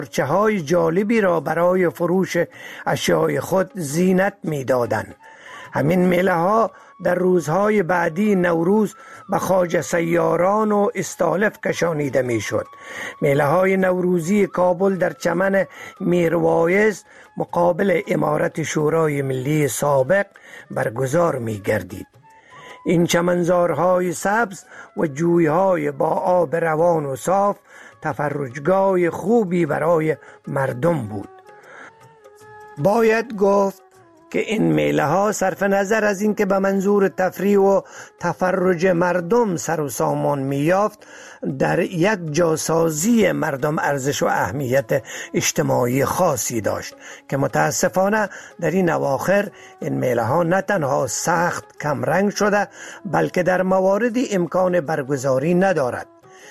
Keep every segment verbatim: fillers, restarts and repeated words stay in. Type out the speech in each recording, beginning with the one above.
پارچه های جالبی را برای فروش اشیای خود زینت می دادند. همین میله ها در روزهای بعدی نوروز به خواجه سیاران و استالف کشانیده می شد. میله های نوروزی کابل در چمن میروایز مقابل امارت شورای ملی سابق برگزار می گردید. این چمنزارهای سبز و جویهای با آب روان و صاف تفرجگاه خوبی برای مردم بود. باید گفت که این میله ها صرف نظر از این که به منظور تفریح و تفرج مردم سر و سامان می یافت، در یک جاسازی مردم ارزش و اهمیت اجتماعی خاصی داشت که متاسفانه در این اواخر این میله ها نه تنها سخت کمرنگ شده بلکه در مواردی امکان برگزاری ندارد.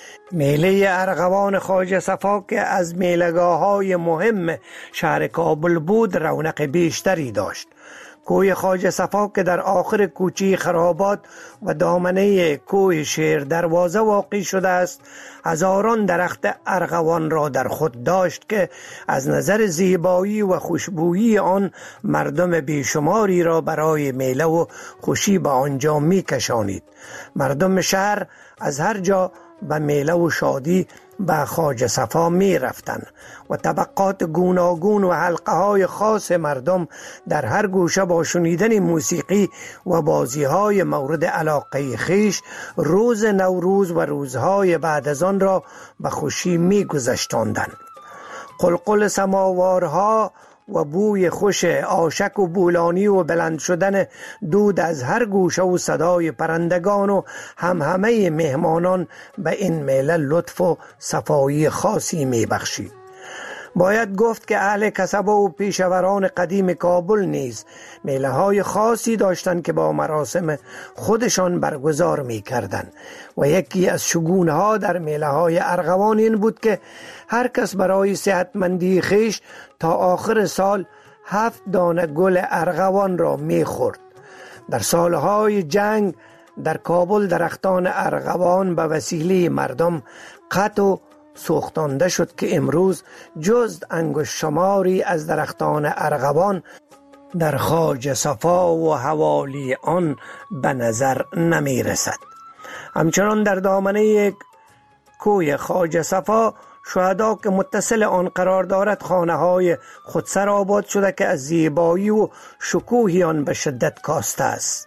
میله ارغوان خواجه صفا که از میله‌گاه های مهم شهر کابل بود رونق بیشتری داشت. کوه خواجه صفا که در آخر کوچه خرابات و دامنه کوه شیر دروازه واقع شده است، هزاران درخت ارغوان را در خود داشت که از نظر زیبایی و خوشبویی آن مردم بیشماری را برای میله و خوشی به آنجا می کشانید. مردم شهر از هر جا به میله و شادی به خواجه صفا می رفتن و طبقات گوناگون و حلقه های خاص مردم در هر گوشه با شنیدن موسیقی و بازی های مورد علاقه خیش روز نوروز و روزهای بعد از آن را به خوشی می گذشتاندند. قلقل سماوارها و بوی خوش آشک و بولانی و بلند شدن دود از هر گوشه و صدای پرندگان و همهمه مهمانان به این میله لطف و صفایی خاصی می بخشید. باید گفت که اهل کسبه و پیشوران قدیم کابل نیز میله های خاصی داشتند که با مراسم خودشان برگزار می کردند و یکی از شگونه ها در میله های ارغوان این بود که هر کس برای صحتمندی خیش تا آخر سال هفت دانه گل ارغوان را می خورد. در سالهای جنگ در کابل درختان ارغوان به وسیله مردم قطع و سوختانده شد که امروز جز انگشت شماری از درختان ارغوان در خواجه صفا و حوالی آن به نظر نمی رسد. همچنان در دامنه کوه خواجه صفا شهدا که متصل آن قرار دارد خانه های خودسر آباد شده که از زیبایی و شکوهی آن به شدت کاسته است.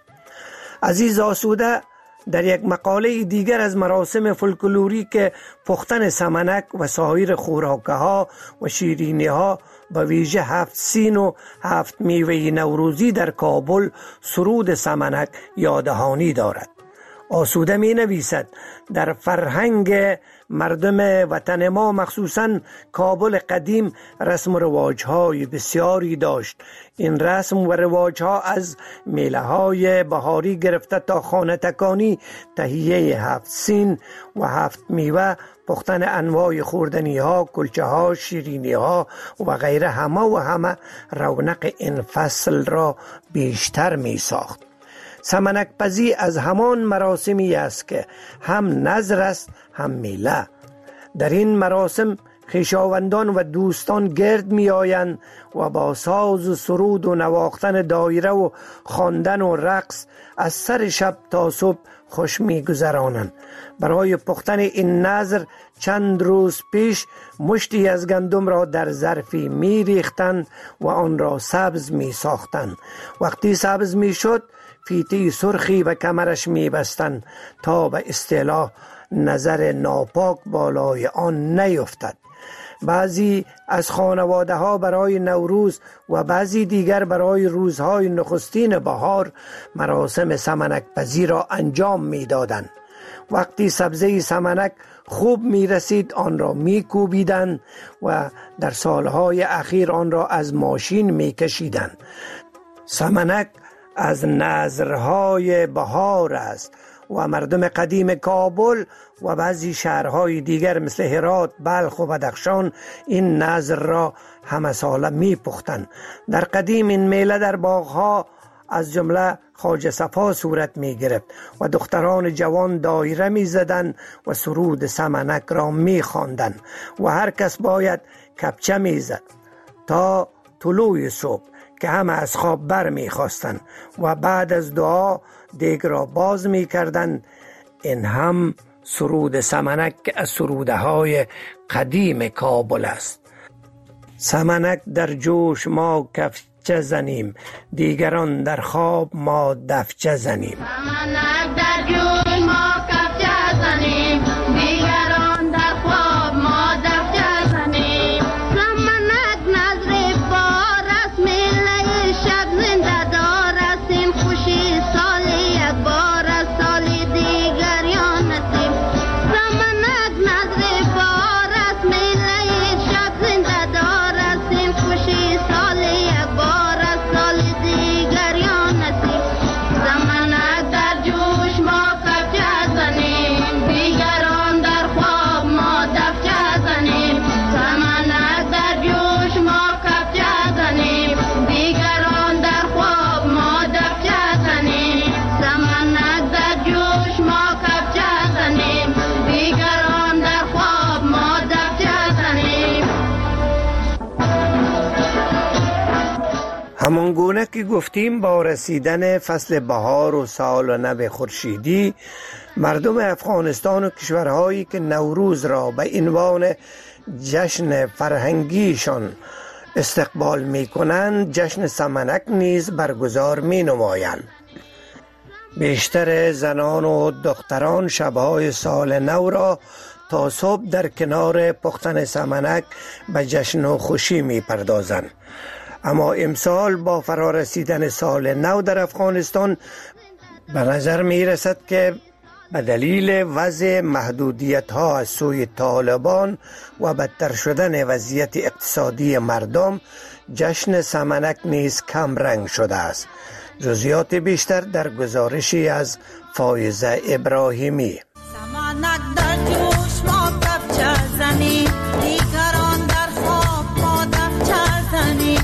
عزیز آسوده در یک مقاله دیگر از مراسم فولکلوری که پختن سمنک و سایر خوراکه ها و شیرینی ها به ویژه هفت سین و هفت میوه نوروزی در کابل سرود سمنک یادهانی دارد. آسوده می نویسد در فرهنگ مردم وطن ما مخصوصاً کابل قدیم رسم و رواج‌های بسیاری داشت. این رسم و رواج‌ها از میله‌های بهاری گرفته تا خانه تکانی، تهیه هفت سین و هفت میوه، پختن انواع خوردنی ها، کلچه ها، شیرینی ها و غیره همه و همه رونق این فصل را بیشتر می ساخت. سمنک پزی از همان مراسمی است که هم نذر است هم میله. در این مراسم خویشاوندان و دوستان گرد می آیند و با ساز و سرود و نواختن دایره و خواندن و رقص از سر شب تا صبح خوش می گذرانند. برای پختن این نذر چند روز پیش مشتی از گندم را در ظرفی می ریختند و آن را سبز می ساختند. وقتی سبز می شد فیتی سرخی به کمرش می بستند تا به اصطلاح نظر ناپاک بالای آن نیفتد. بعضی از خانواده ها برای نوروز و بعضی دیگر برای روزهای نخستین بهار مراسم سمنک پزی را انجام می دادند. وقتی سبزه سمنک خوب می رسید آن را می کوبیدند و در سالهای اخیر آن را از ماشین می کشیدند. سمنک از نذرهای بهار است و مردم قدیم کابل و بعضی شهرهای دیگر مثل هرات، بلخ و بدخشان این نذر را همه ساله می پختند. در قدیم این میله در باغها از جمله خواجه صفا صورت می گرفت و دختران جوان دایره می زدند و سرود سمنک را می خواندند و هر کس باید کپچه میزد تا طلوع صبح که همه از خواب بر میخواستند و بعد از دعا دیگ را باز میکردند. این هم سرود سمنک که از سروده های قدیم کابل است. سمنک در جوش ما کفچه زنیم، دیگران در خواب ما دفچه زنیم. سمنک در جوش ما کفچه زنیم، دیگران در خواب ما دفچه زنیم. سمنک نظر بار است، میله شب زنده دار است. این خوشی سال یک بار است، سال دیگر یا نسیم. سمنک نظر بار است، میله شب زنده دار است. این خوشی سال یک بار است، سال دیگر یا نسیم. سمنک در جوش ما کفچه زنیم، دیگران در خواب ما دفچه زنیم. سمنک در جوش ما کفچه زنیم، دیگران در خواب ما دفچه زنیم. سمنک در جوش ما کفچه زنیم، دیگران در خواب ما دفچه زنیم. همان گونه که گفتیم با رسیدن فصل بهار و سال و نو خورشیدی، مردم افغانستان و کشورهایی که نوروز را به عنوان جشن فرهنگیشان استقبال می کنند جشن سمنک نیز برگزار می نمایند. بیشتر زنان و دختران شبهای سال نو را تا صبح در کنار پختن سمنک به جشن و خوشی می پردازند. اما امسال با فرارسیدن سال نو در افغانستان به نظر می رسد که به دلیل وضع محدودیت ها از سوی طالبان و بدتر شدن وضعیت اقتصادی مردم، جشن سمنک نیز کم رنگ شده است. جزئیات بیشتر در گزارشی از فایزه ابراهیمی. سمنک در جوش ما کفچه زنیم، دیگران در خواب ما دفچه زنیم.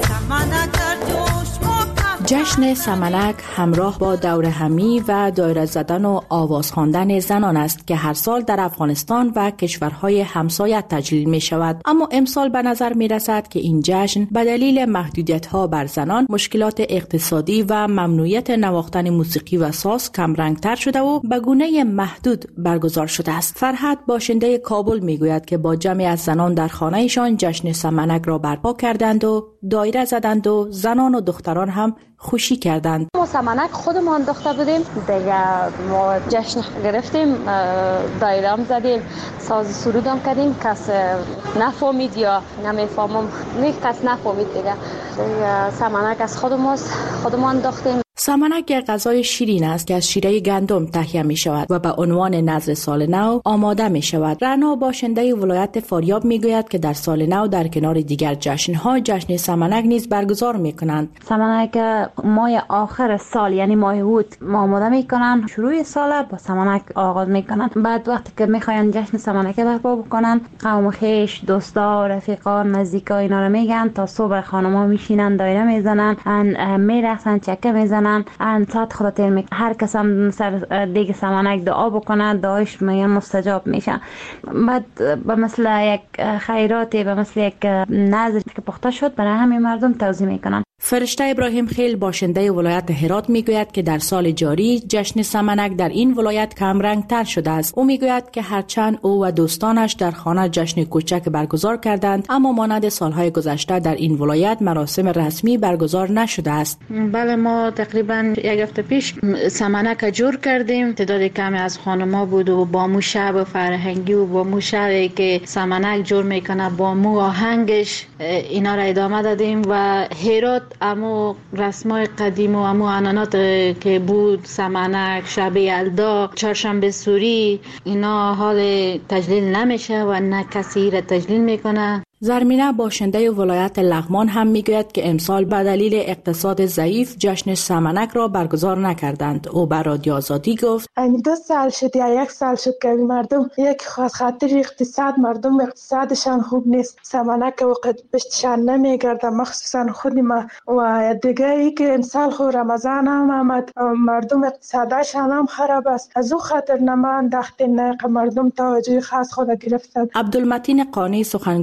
سمنک در جوش ما کفچه. جشن سمنک همراه با دوره همی و دایره زدن و آواز خواندن زنان است که هر سال در افغانستان و کشورهای همسایه تجلیل می شود. اما امسال به نظر می رسد که این جشن به دلیل محدودیت ها بر زنان، مشکلات اقتصادی و ممنوعیت نواختن موسیقی و ساز کم رنگ تر شده و به گونه محدود برگزار شده است. فرهاد باشنده کابل می گوید که با جمعی از زنان در خانهشان جشن سمنک را برپا کردند و دایره زدند و زنان و دختران هم خوشی کردند. ما سمنک خودمان انداخته بودیم دیگه، ما جشن گرفتیم، دایره هم زدیم، ساز سرود هم کردیم. کس نفهمید یا نمیفهمم، نه کس نفهمید دیگه. دیگه سمنک از خودماست، خودمان انداختیم. سمنک یک غذای شیرین است که از شیره گندم تهیه می شود و به عنوان نذر سال نو آماده می شود. رعنا باشنده ولایت فاریاب می گوید که در سال نو در کنار دیگر جشن‌ها جشن سمنک نیز برگزار می کنند. سمنک ماه آخر سال یعنی ماه اوت آماده می کنند، شروع سال با سمنک آغاز می کنند. بعد وقتی که می خواهند جشن سمنک برپا بکنند، قوم خویش، دوستا، رفیقا، نزدیکا اینا رو میگن تا صبح خانم‌ها میشینن دایره میزنن، می رقصن، چکه میزنن، ان ساعت خدا تیر می هر کس هم سر دیگه سمنک دعا بکنه، دعایش میگن مستجاب میشه. بعد به مثل یک خیراتی، به مثل یک نذر که پخته شد برای همین مردم توزیع میکنن. فرشته ابراهیم خیل باشنده ولایت هرات میگوید که در سال جاری جشن سمنک در این ولایت کم رنگ تر شده است. او میگوید که هرچند او و دوستانش در خانه جشن کوچک برگزار کردند، اما مانند سالهای گذشته در این ولایت مراسم رسمی برگزار نشده است. بله، ما تقریبا یک هفته پیش سمنک جور کردیم. تعداد کمی از خانم‌ها بود و با مو شب فرهنگی و با مو شبی که سمنک جور میکنه با مو آهنگش اینا را ادامه دادیم و هرات اما رسمای قدیم و اما عنعنات که بود، سمنک، شب یلدا، چهارشنبه سوری، اینا حال تجلیل نمیشه و نه کسی را تجلیل میکنه. زرمینه باشنده ولایت لغمان هم میگوید که امسال به دلیل اقتصاد ضعیف جشن سمنک را برگزار نکردند. او بر رادیو آزادی گفت دو سال شد یا یک سال شد که مردم یک خاطر اقتصاد، مردم اقتصادشان خوب نیست، سمنک و پشتشان نمیگرده، مخصوصا خود ما. و دیگه ای که امسال خود رمضان هم آمد، مردم اقتصادشان هم خراب است، از او خاطر نما انداختیم، نه مردم توجه خاص خود گرفتند. عبدالمتین قانی سخنگوی وزارت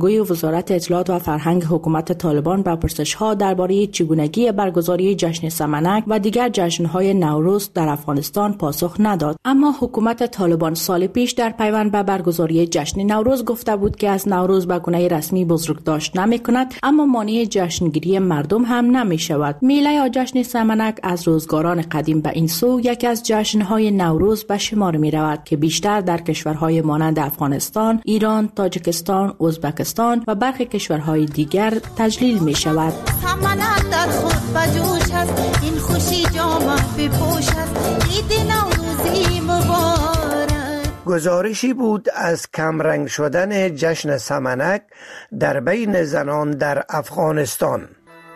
وزارت اطلاعات و فرهنگ حکومت طالبان به پرسش‌ها درباره چگونگی برگزاری جشن سمنک و دیگر جشن‌های نوروز در افغانستان پاسخ نداد. اما حکومت طالبان سال پیش در پیوند به برگزاری جشن نوروز گفته بود که از نوروز به گونه رسمی بزرگداشت نمی‌کند، اما مانع جشنگیری مردم هم نمی‌شود. میله یا جشن سمنک از روزگاران قدیم به این سو یکی از جشن‌های نوروز به شمار می‌رود که بیشتر در کشورهای مانند افغانستان، ایران، تاجیکستان، ازبکستان و برخی کشورهای دیگر تجلیل می‌شود. سمنک در خود بجوش است، این خوشی جام بپوش است، عید نوروزی مبارک. گزارشی بود از کمرنگ شدن جشن سمنک در بین زنان در افغانستان.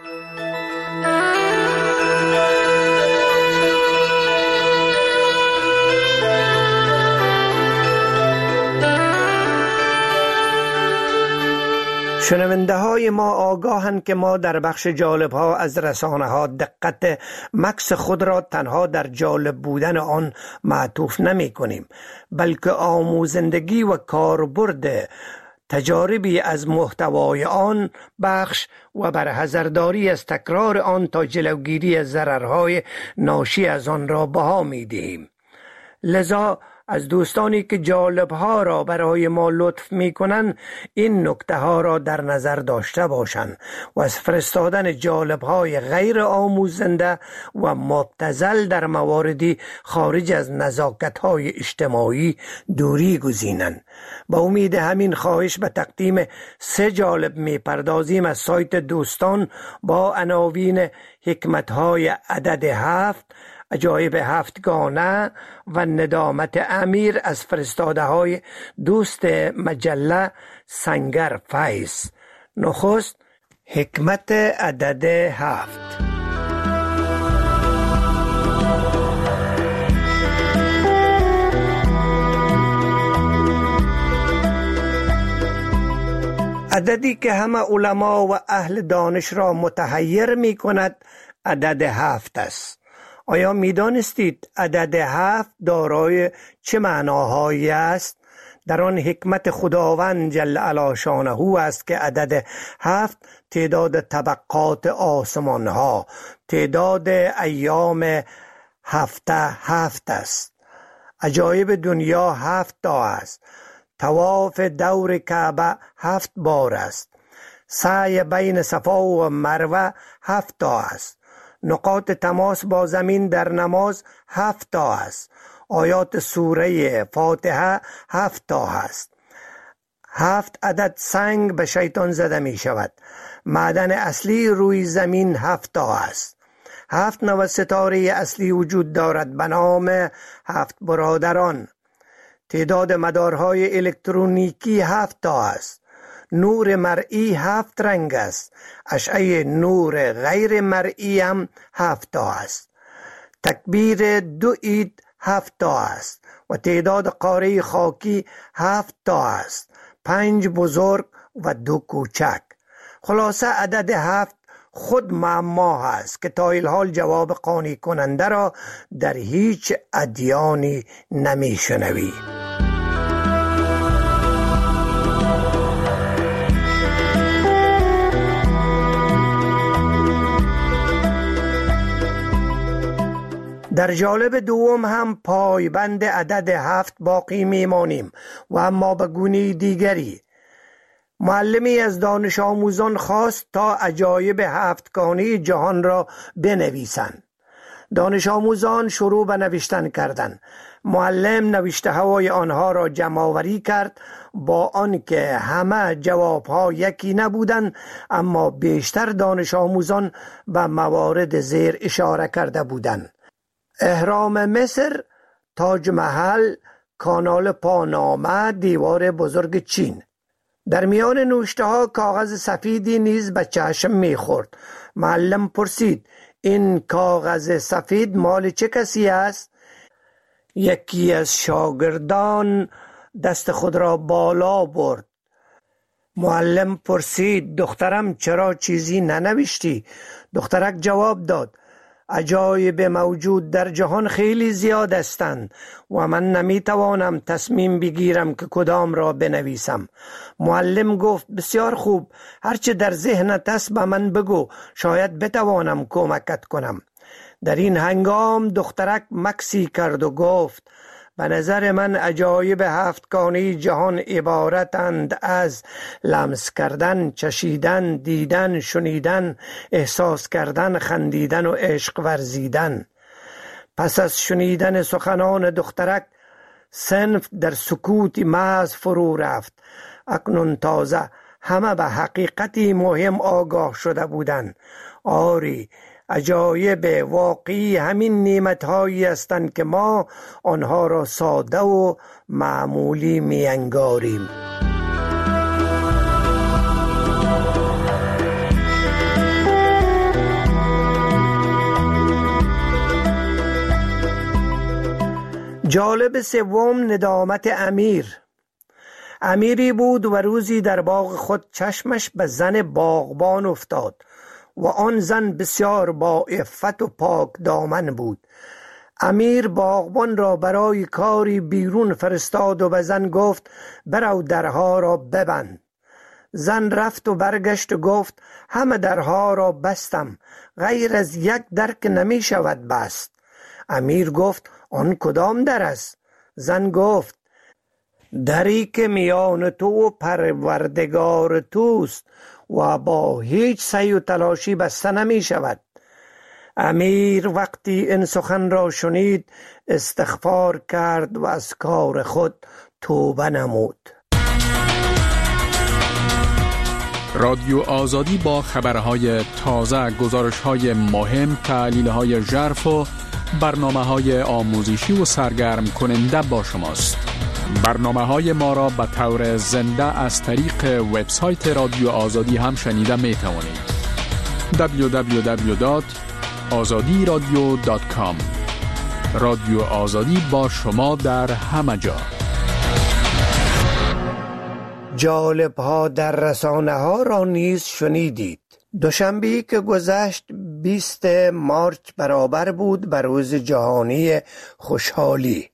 شنونده های ما آگاهند که ما در بخش جالب ها از رسانه ها دقت مکس خود را تنها در جالب بودن آن معطوف نمی کنیم، بلکه آموزندگی و کاربرد تجاربی از محتوای آن بخش و برحذرداری از تکرار آن تا جلوگیری از ضررهای ناشی از آن را بها می دهیم. لذا از دوستانی که جالب ها را برای ما لطف می کنند این نکته ها را در نظر داشته باشند و از فرستادن جالب های غیر آموزنده و مبتذل در مواردی خارج از نزاکت های اجتماعی دوری گزینند. با امید همین خواهش به تقدیم سه جالب می پردازیم از سایت دوستان با عناوین حکمت های عدد هفت، عجایب هفتگانه و ندامت امیر از فرستاده های دوست مجله سنگر فیض. نخست حکمت عدد هفت. عددی که همه علما و اهل دانش را متحیر می کند عدد هفت است. آیا می دانستید عدد هفت دارای چه معناهایی است؟ در آن حکمت خداوند جل علی شانه است که عدد هفت تعداد طبقات آسمان ها، تعداد ایام هفته هفت است. عجایب دنیا هفت تا است. طواف دور کعبه هفت بار است. سعی بین صفا و مروه هفت تا است. نقاط تماس با زمین در نماز هفت تا است. آیات سوره فاتحه هفت تا است. هفت عدد سنگ به شیطان زده می شود. معدن اصلی روی زمین هفت تا است. هفت نوع ستاره اصلی وجود دارد به نام هفت برادران. تعداد مدارهای الکترونیکی هفت تا است. نور مرئی هفت رنگ است. اشعه نور غیر مرئی هم هفت تا است. تکبیر دو عید هفت تا است و تعداد قاره خاکی هفت تا است. پنج بزرگ و دو کوچک. خلاصه عدد هفت خود معما است که تا الحال جواب قانع کننده را در هیچ ادیانی نمی شنوی. در جالب دوم هم پایبند عدد هفت باقی میمانیم و اما به گونه دیگری. معلمی از دانش آموزان خواست تا عجایب هفتگانه جهان را بنویسند. دانش آموزان شروع به نوشتن کردند. معلم نوشته های آنها را جمع آوری کرد، با آنکه همه جوابها یکی نبودند، اما بیشتر دانش آموزان به موارد زیر اشاره کرده بودند: اهرام مصر، تاج محل، کانال پانامه، دیوار بزرگ چین. در میان نوشته ها کاغذ سفیدی نیز به چشم میخورد. معلم پرسید: این کاغذ سفید مال چه کسی است؟ یکی از شاگردان دست خود را بالا برد. معلم پرسید: دخترم چرا چیزی ننوشتی؟ دخترک جواب داد: عجایب موجود در جهان خیلی زیاد هستند و من نمیتوانم تصمیم بگیرم که کدام را بنویسم. معلم گفت بسیار خوب، هرچه در ذهنت است به من بگو، شاید بتوانم کمکت کنم. در این هنگام دخترک مکسی کرد و گفت به نظر من عجایب هفتگانه جهان عبارتند از لمس کردن، چشیدن، دیدن، شنیدن، احساس کردن، خندیدن و عشق ورزیدن. پس از شنیدن سخنان دخترک صنف در سکوت محض فرو رفت. اکنون تازه همه به حقیقتی مهم آگاه شده بودند. آری، عجایب واقعی همین نعمت‌هایی هستند که ما آنها را ساده و معمولی می‌انگاریم. جالب سوم، ندامت امیر. امیری بود و روزی در باغ خود چشمش به زن باغبان افتاد و آن زن بسیار با عفت و پاک دامن بود. امیر باغبان را برای کاری بیرون فرستاد و به زن گفت برو درها را ببند. زن رفت و برگشت و گفت همه درها را بستم، غیر از یک در که نمی شود بست. امیر گفت آن کدام در است؟ زن گفت دری که میان تو و پروردگار توست و با هیچ سعی و تلاشی بسته نمی شود. امیر وقتی این سخن را شنید استغفار کرد و از کار خود توبه نمود. رادیو آزادی با خبرهای تازه، گزارشهای مهم، تحلیلهای ژرف و برنامه‌های آموزشی و سرگرم کننده با شماست. برنامه‌های ما را به طور زنده از طریق وبسایت رادیو آزادی هم شنیده می توانید. دبلیو دبلیو دبلیو دات آزادی رادیو دات کام. رادیو آزادی با شما در همه جا. جالب ها در رسانه ها را نیز شنیدید. دوشنبه که گذشت بیست مارچ برابر بود بر روز جهانی خوشحالی.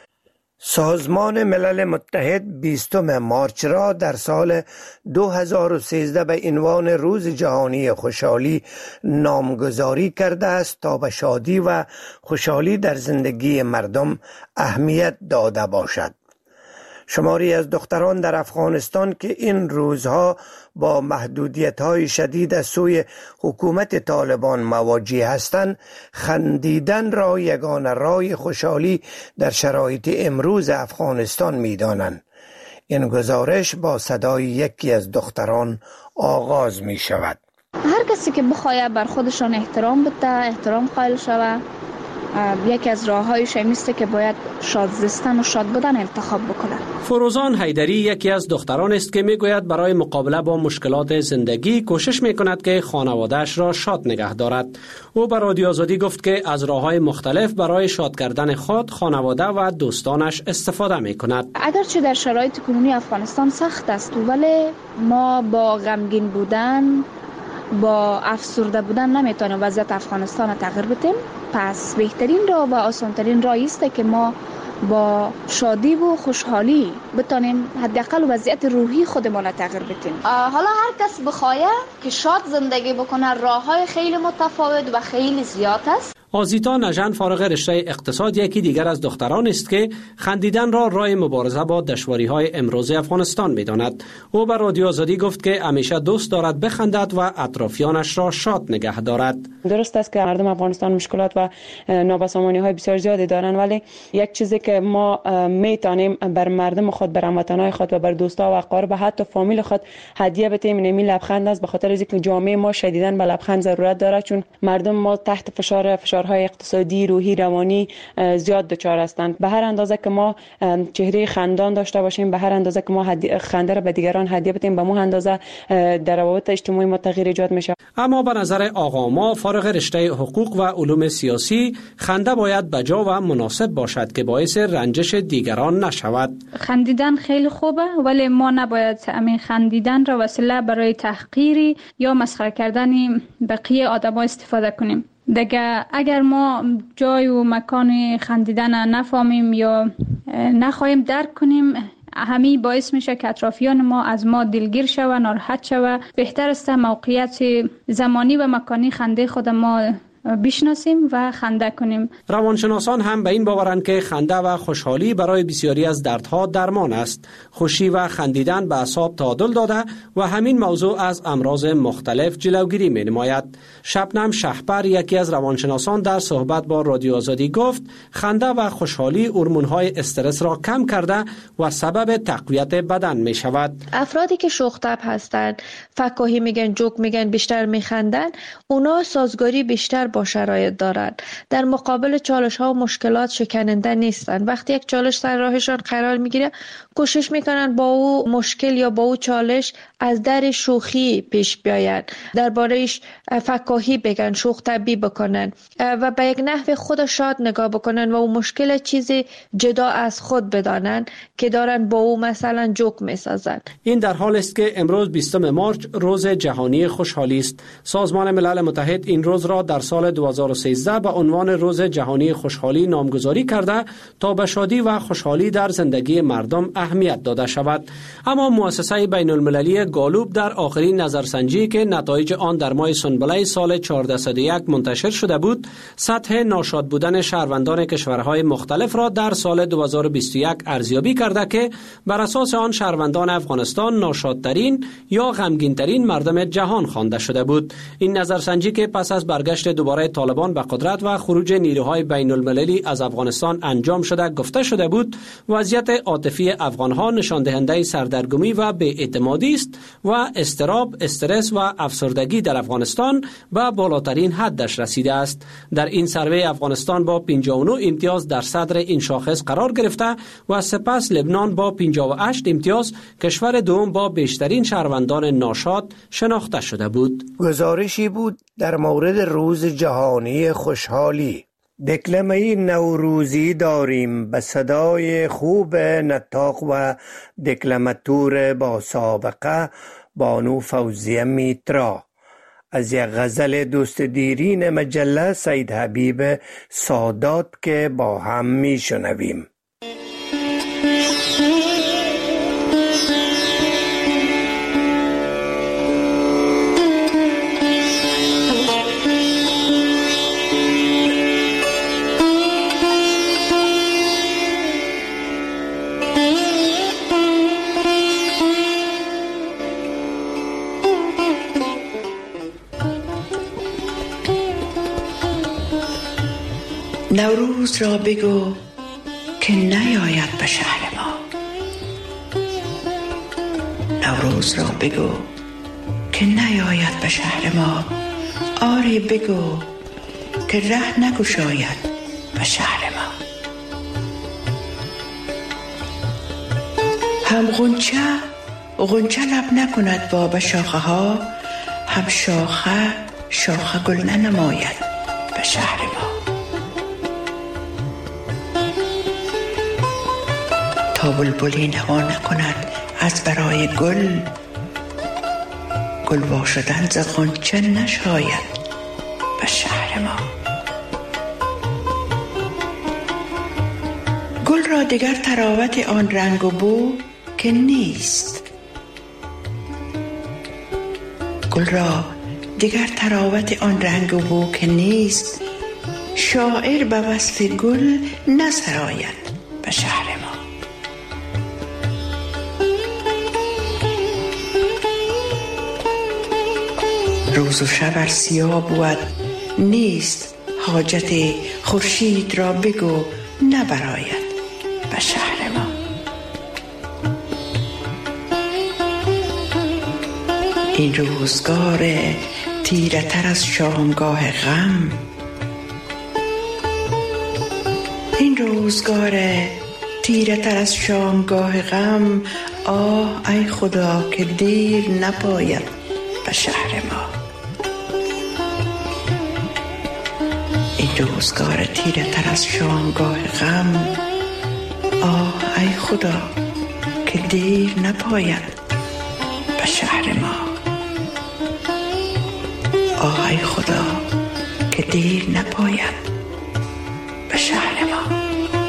سازمان ملل متحد بیستم مارچ را در سال دو هزار و سیزده به عنوان روز جهانی خوشحالی نامگذاری کرده است تا به شادی و خوشحالی در زندگی مردم اهمیت داده باشد. شماری از دختران در افغانستان که این روزها با محدودیت‌های شدید از سوی حکومت طالبان مواجه هستند، خندیدن را یگانه راه خوشحالی در شرایط امروز افغانستان می‌دانند. این گزارش با صدای یکی از دختران آغاز می شود. هر کسی که بخواید بر خودشان احترام بده، احترام قائل شود، یکی از راه‌هایش همیسته که باید شاد زیستن و شاد بودن انتخاب بکنه. فروزان حیدری یکی از دختران است که میگوید برای مقابله با مشکلات زندگی کوشش میکند که خانواده‌اش را شاد نگه دارد. او به رادیو آزادی گفت که از راه‌های مختلف برای شاد کردن خود، خانواده و دوستانش استفاده میکند. اگرچه در شرایط کنونی افغانستان سخت است، ولی ما با غمگین بودن، با افسرده بودن نمیتونیم وضعیت افغانستان را تغییر بدیم. پس بهترین راه و آسانترین راه است که ما با شادی و خوشحالی بتونیم حداقل وضعیت روحی خودمان را تغییر بدیم. حالا هر کس بخواد که شاد زندگی بکنه، راه‌های خیلی متفاوت و خیلی زیاد است. آزیتا نژند فارغ رشته اقتصاد یکی دیگر از دختران است که خندیدن را راه مبارزه با دشواری‌های امروز افغانستان می‌داند. او به رادیو آزادی گفت که همیشه دوست دارد بخندد و اطرافیانش را شاد نگه دارد. درست است که مردم افغانستان مشکلات و نابسامانی‌های بسیار زیادی دارند، ولی یک چیزی که ما می‌تونیم بر مردم خود، بر هموطنان خود و بر دوستا و اقارب، حتی فامیل خود هدیه بدیم، این لبخند است. به خاطر اینکه جامعه ما شدیداً به لبخند ضرورت دارد، چون مردم ما تحت فشار فشار های اقتصادی، روحی، روانی زیاد دچار هستند. به هر اندازه که ما چهره خندان داشته باشیم، به هر اندازه که ما خنده را به دیگران هدیه بدیم، به مو اندازه در روابط اجتماعی ما تغییر ایجاد میشه. اما به نظر آقا ما فارغ رشته حقوق و علوم سیاسی، خنده باید بجا و مناسب باشد که باعث رنجش دیگران نشود. خندیدن خیلی خوبه، ولی ما نباید همین خندیدن را وسیله برای تحقیر یا مسخره کردن بقیه آدم‌ها استفاده کنیم. دیگه اگر ما جای و مکان خندیدن نفهمیم یا نخواهیم درک کنیم، همین باعث میشه که اطرافیان ما از ما دلگیر شوه، ناراحت شوه. بهتر است موقعیت زمانی و مکانی خنده خود ما بشناسیم و خنده کنیم. روانشناسان هم به این باورند که خنده و خوشحالی برای بسیاری از دردها درمان است. خوشی و خندیدن به اعصاب تعادل داده و همین موضوع از امراض مختلف جلوگیری می نماید. شبنم شهپر، یکی از روانشناسان، در صحبت با رادیو آزادی گفت خنده و خوشحالی هورمون‌های استرس را کم کرده و سبب تقویت بدن می شود. افرادی که شوخ طبع هستند، فکاهی میگن، جوک میگن، بیشتر میخندن، اونا سازگاری بیشتر با شرایط دارند. در مقابل چالش ها و مشکلات شکننده نیستند. وقتی یک چالش سر راهشان قرار میگیره، کوشش میکنن با او مشکل یا با او چالش از در شوخی پیش بیاین، دربارهش فکاهی بگن، شوخ طبعی بکنن و به یک نحو خود شاد نگاه بکنن و او مشکل چیزی جدا از خود بدانن که دارن با او مثلا جوک میسازن. این در حال است که امروز بیستم مارچ روز جهانی خوشحالی است. سازمان ملل متحد این روز را در سال دو هزار و سیزده به عنوان روز جهانی خوشحالی نامگذاری کرده تا به شادی و خوشحالی در زندگی مردم اهمیت داده شود. اما مؤسسه بین المللی گالوب در آخرین نظرسنجی که نتایج آن در ماه سنبله سال چهارده صد و یک منتشر شده بود، سطح ناشاد بودن شهروندان کشورهای مختلف را در سال دو هزار و بیست و یک ارزیابی کرده که بر اساس آن شهروندان افغانستان ناشادترین یا غمگینترین مردم جهان خوانده شده بود. این نظرسنجی که پس از برگشت دوباره طالبان به قدرت و خروج نیروهای بین المللی از افغانستان انجام شده گفته شده بود، وضعیت عاطفی افغانها نشان دهنده سردرگمی و بی‌اعتمادی است و اضطراب، استرس و افسردگی در افغانستان به بالاترین حدش رسیده است. در این سروی افغانستان با پنجاه و نه امتیاز در صدر این شاخص قرار گرفته و سپس لبنان با پنجاه و هشت امتیاز کشور دوم با بیشترین شهروندان ناشاد شناخته شده بود. گزارشی بود در مورد روز جهانی خوشحالی. دکلمه نوروزی داریم به صدای خوب نطاق و دکلماتور با سابقه بانو فوزیه میترا از یک غزل دوست دیرین مجله سید حبیب سادات که با هم میشنویم. نوروز را بگو که نیاید به شهر ما، نوروز را بگو که نیاید به شهر ما، آری بگو که ره نگشاید به شهر ما. هم غنچه غنچه لب نکند با به شاخه ها، هم شاخه شاخه گل ننماید به شهر ما. تا بلبلی نوا نکند از برای گل، گل وا شدن ز غنچه نشاید به شهر ما. گل را دیگر تراوت آن رنگ و بو که نیست، گل را دیگر تراوت آن رنگ و بو که نیست، شاعر به وصف گل نسراید به شهر ما. روز و شب ار سیاه بود نیست، حاجت خورشید را بگو نبراید به شهر ما. این روزگار تیره تر از شامگاه غم، این روزگار تیره تر از شامگاه غم، آه ای خدا که دیر نپاید به شهر ما. این روزگار تیره تر از شامگاه غم، آه ای خدا که دیر نپاید به شهر ما. آه ای خدا که دیر نپاید به شهر ما.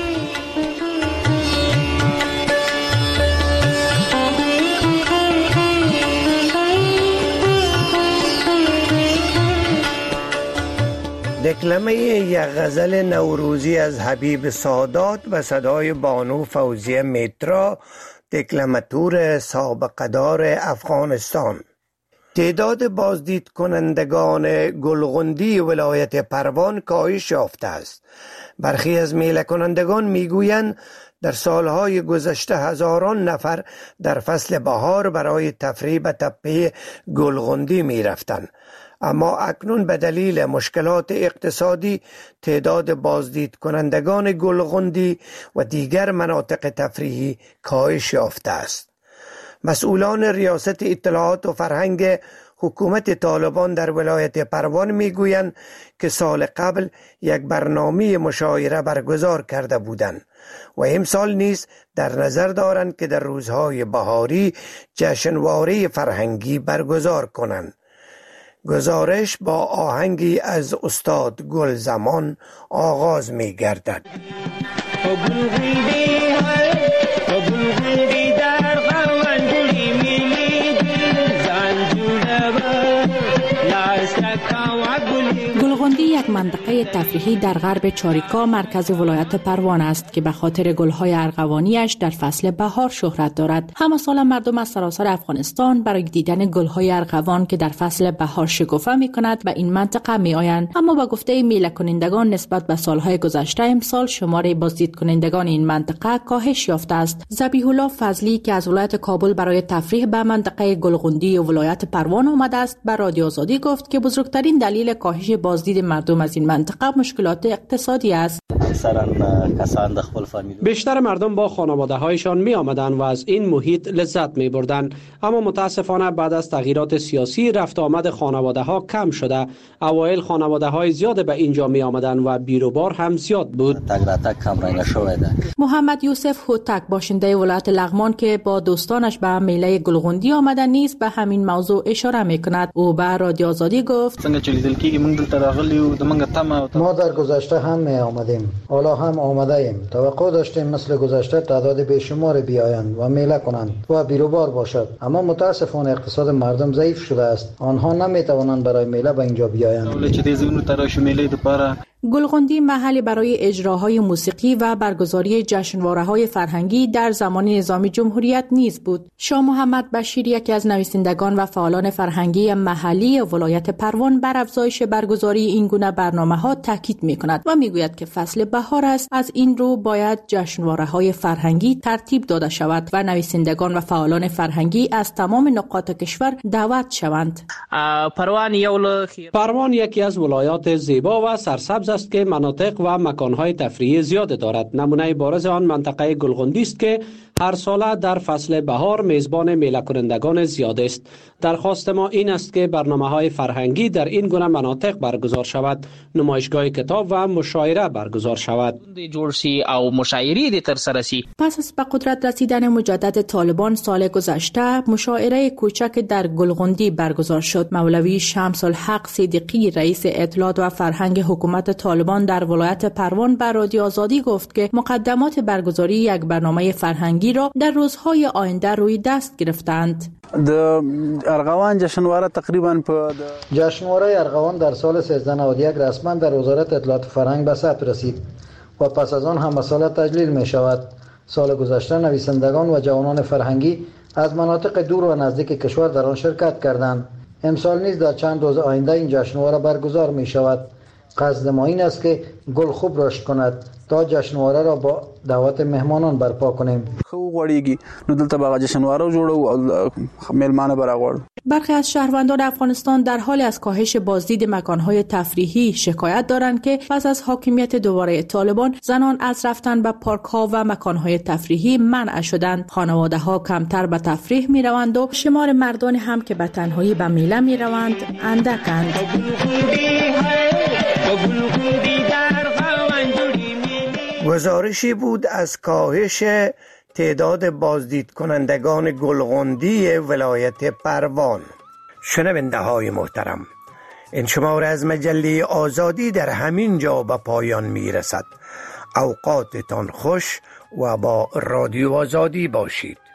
دکلمه یک غزل نوروزی از حبیب سادات و صدای بانو فوزیه میترا، دکلماتور سابقه‌دار افغانستان. تعداد بازدید کنندگان گلغندی ولایت پروان کاهش یافته است. برخی از میله کنندگان میگویند در سالهای گذشته هزاران نفر در فصل بهار برای تفریح به تپه گلغندی می رفتند، اما اکنون به دلیل مشکلات اقتصادی تعداد بازدید کنندگان گلغندی و دیگر مناطق تفریحی کاهش یافته است. مسئولان ریاست اطلاعات و فرهنگ حکومت طالبان در ولایت پروان میگویند که سال قبل یک برنامه مشاعره برگزار کرده بودند و امسال نیز در نظر دارند که در روزهای بهاری جشنواره فرهنگی برگزار کنند. گزارش با آهنگی از استاد گلزمان آغاز می گردد. گلغندی یک منطقه تفریحی در غرب چاریکا مرکز ولایت پروان است که به خاطر گل‌های ارغوانی‌اش در فصل بهار شهرت دارد. همه سال مردم از سراسر افغانستان برای دیدن گل‌های ارغوان که در فصل بهار شکوفه می‌کند به این منطقه می‌آیند، اما با گفته میله کنندگان نسبت به سال‌های گذشته امسال شمار بازدید کنندگان این منطقه کاهش یافته است. ذبیح الله فضلی که از ولایت کابل برای تفریح به منطقه گلغندی و ولایت پروان آمده است به رادیو آزادی گفت که بزرگترین دلیل کاهش بازدید مردم از این منطقه مشکلات اقتصادی است. بیشتر مردم با خانواده هایشان می آمدند و از این محیط لذت می بردند، اما متاسفانه بعد از تغییرات سیاسی رفت آمد خانواده ها کم شده. اوایل خانواده های زیاد به اینجا می آمدند و بیروبار هم زیاد بود. محمد یوسف هوتک باشنده ولایت لغمان که با دوستانش به میله گلغندی آمده نیز به همین موضوع اشاره می کند. او به رادیو آزادی گفت ما در گذشته هم می آمدیم، حالا هم آمده ایم. توقع داشتیم مثل گذشته تعداد بیشمار بیایند و میله کنند و بیروبار باشد، اما متاسفانه اقتصاد مردم ضعیف شده است. آنها نمی توانند برای میله به اینجا بیایند. گلغندی محلی برای اجراهای موسیقی و برگزاری جشنواره‌های فرهنگی در زمان نظام جمهوریت نیز بود. شاه محمد بشیر یکی از نویسندگان و فعالان فرهنگی محلی ولایت پروان بر افزایش برگزاری این گونه برنامه‌ها تاکید می‌کند و می‌گوید که فصل بهار است، از این رو باید جشنواره‌های فرهنگی ترتیب داده شود و نویسندگان و فعالان فرهنگی از تمام نقاط کشور دعوت شوند. پروان یکی از ولایات زیبا و سرسبز است که مناطق و مکانهای تفریحی زیاد دارد. نمونه بارز آن منطقه گلغندی است که هر ساله در فصل بهار میزبان میله کنندگان زیاد است. درخواست ما این است که برنامه‌های فرهنگی در این گونه مناطق برگزار شود، نمایشگاه کتاب و مشاعره برگزار شود. پس از به قدرت رسیدن مجدد طالبان سال گذشته مشاعره کوچک در گلغندی برگزار شد. مولوی شمس الحق صدیقی رئیس اطلاعات و فرهنگ حکومت طالبان در ولایت پروان به رادیو آزادی گفت که مقدمات برگزاری یک برنامه فرهنگی را در روزهای آینده روی دست گرفتند. د ارغوان جشنواره تقریبا په جشنواره ارغوان در سال سیزده نود و یک رسما در وزارت اطلاعات فرهنگ به ثبت رسید و پس از آن هم سال تجلیل می شود. سال گذشته نویسندگان و جوانان فرهنگی از مناطق دور و نزدیک کشور در آن شرکت کردند. امسال نیز در چند روز آینده این جشنواره برگزار می شود. قصد ما این است که گل خوب رشد کند تا جشنواره را با دعوت مهمانان برپا کنیم. خو غړیږي نو دلته به جشنواره جوړو مهمانه براغور. برخی از شهروندان افغانستان در حال از کاهش بازدید مکانهای تفریحی شکایت دارند که پس از حاکمیت دوباره طالبان زنان از رفتن به پارک‌ها و مکانهای تفریحی منع شدند. خانواده‌ها کمتر به تفریح می‌روند و شمار مردان هم که به تنهایی به میله می‌روند اندکند. گزارشی بود از کاهش تعداد بازدید کنندگان گلغندی ولایت پروان. شنونده های محترم، این شماره از مجله آزادی در همین جا به پایان می رسد. اوقاتتان خوش و با رادیو آزادی باشید.